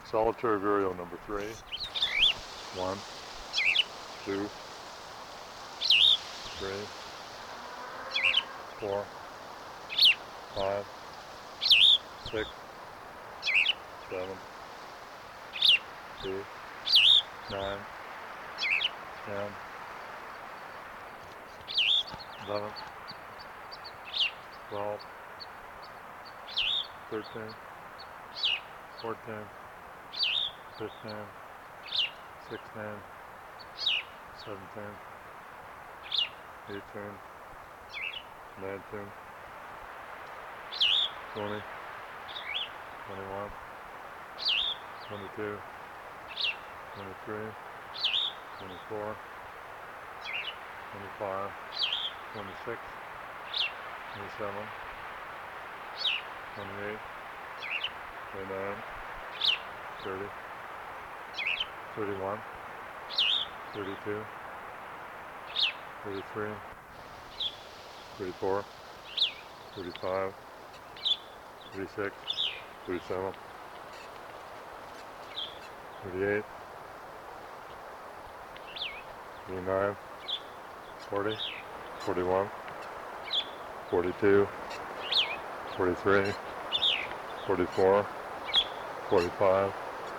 Solitary Vireo number 3. 1, 2, 3, 4, 5, 6, 7, 8, 9, 10, 11, 12, 13, 14, 15, 16, 17, 18, 19, 20, 21, 22, 23, 24, 25, 26, 27, 28, 29, 30, 31, 32, 33, 34, 35, 36, 37, 38, 39, 40, 41, 42, 43, 44, 45,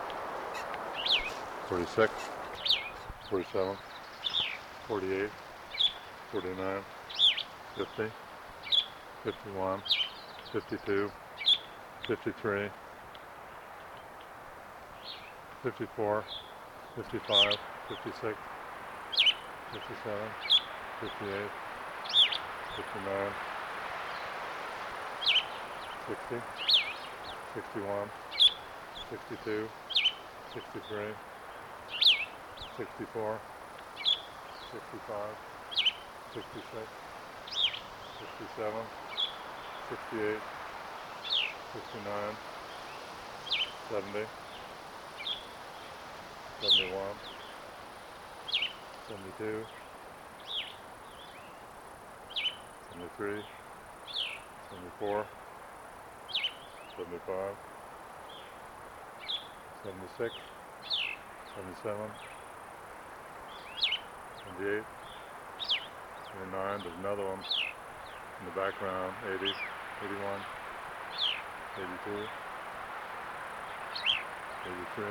46, 47, 48, 49, 50, 51, 52, 53, 54, 55, 56, 57, 58, 59, 60, 61, 62, 63, 64, 65, 66, 67, 68, 69, 70, 71, 72, 73, 74, 75, 76, 77, 78, 79, there's another one in the background, 80, 81, 82, 83,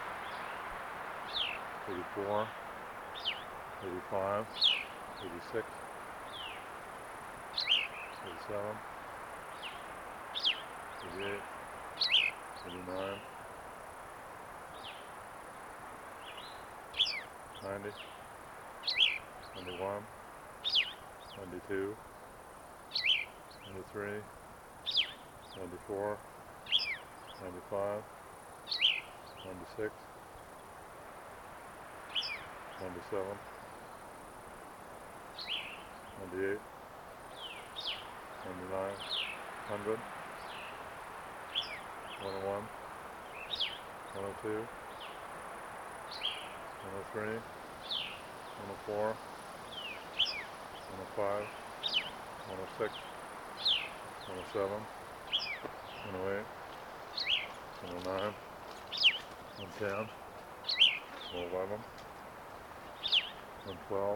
84, 85, 86, 87, 88, 89, 90, 91, 92, 93, 94, 95, 96, 97, 98, 99, 100, 101, 102, 103, 104, 105, 106, 107, 108, 109, 110, 111, 112,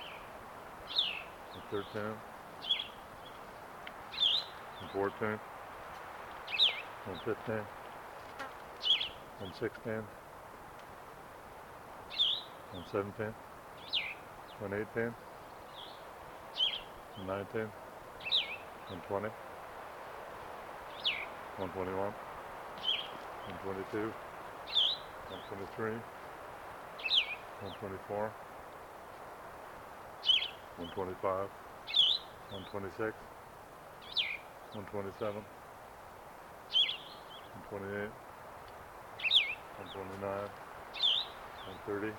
113, 114, 115, 116, 117, 118, 119, 120, 121, 122, 123, 124, 125, 126, 127, 128, 129, 130,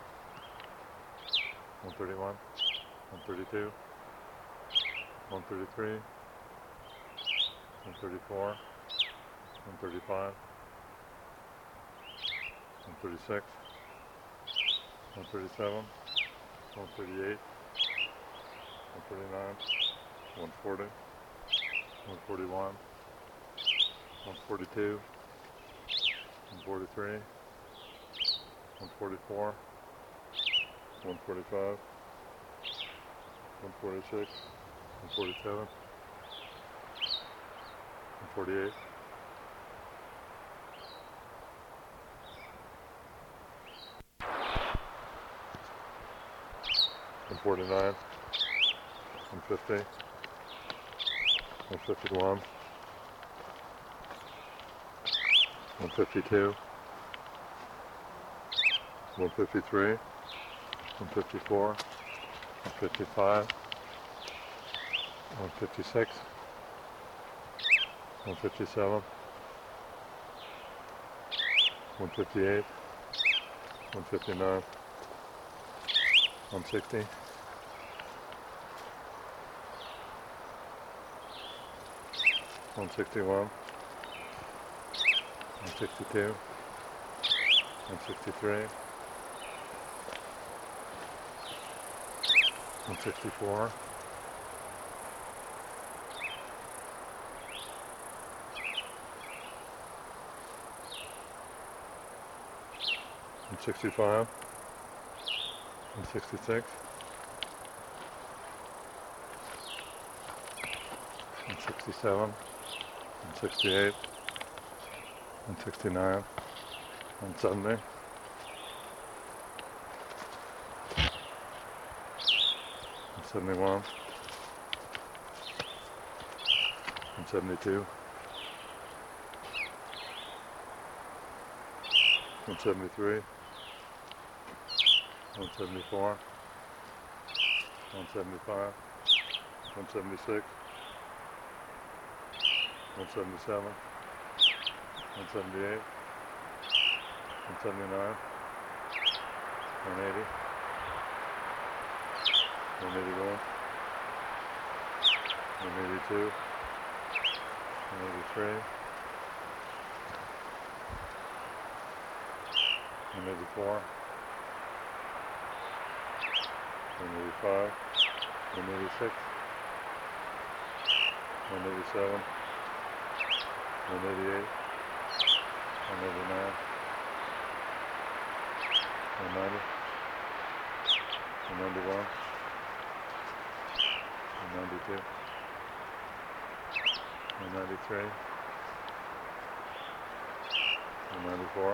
131, 132, 133, 134, 135, 136, 137, 138, 139, 140, 141, 142, 143, 144, 145, 146, 147, 148, 149, 150, 151, 152, 153, 154, 155, 156, 157, 158, 159, 160, 161, 162, 163, 164, 165, 166, 167, 168, 169, 170, 171, 172, 173, 174, 175, 176, 177, 178, 179, 180, 181, 182, 183, 184, 185, 186, 187, 188, 189, 190, 191, 192, 193, 194,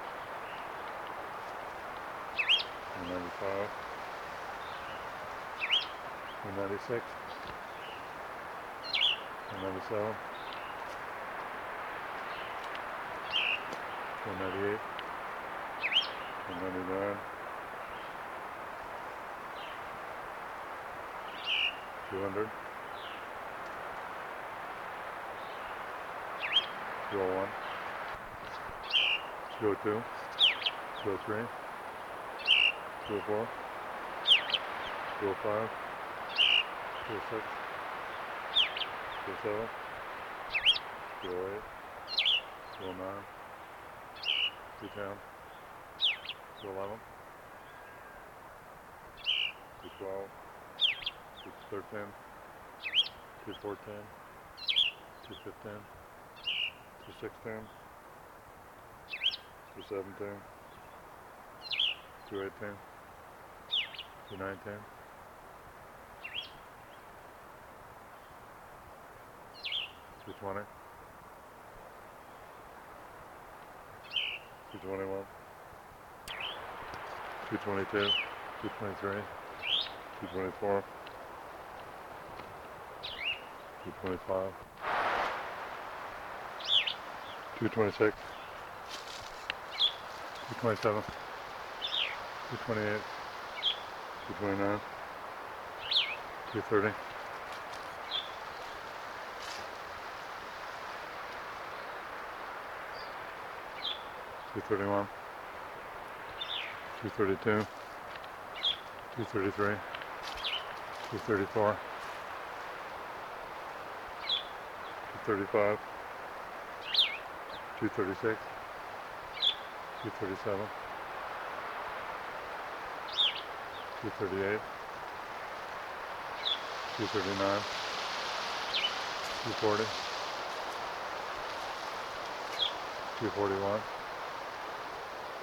195, 196, 197, 198, 199, 200, 201, 202, 203, 204, 205, 206, 207, 208, 209, 210, 211, 212, 213, 214, 215, 216, 217, 218, 219, 220, 221, 222, 223, 224, 225, 226, 227, 228, 229, 230, 231, 232, 233, 234, 235, 236, 237, 238, 239, 240, 241,